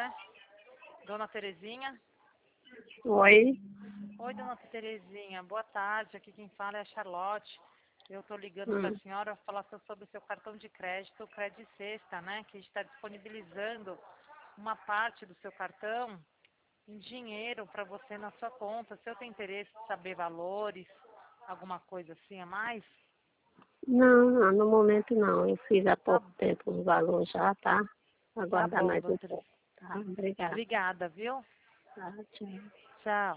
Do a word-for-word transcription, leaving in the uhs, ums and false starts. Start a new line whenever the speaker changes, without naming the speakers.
né? Dona Terezinha?
Oi.
Oi, dona Terezinha, boa tarde. Aqui quem fala é a Charlotte. Eu estou ligando
Hum.
para a senhora falar sobre o seu cartão de crédito, o Credit Sexta, né? Que a gente está disponibilizando uma parte do seu cartão em dinheiro para você na sua conta. Se eu tenho interesse em saber valores, alguma coisa assim a mais?
Não, não, no momento não. Eu fiz há
Tá,
pouco tempo o valor já, tá?
tá
Aguardar
bom,
mais um
doutora.
pouco. Tá? Obrigada.
Obrigada, viu?
Tá, tchau.
Tchau.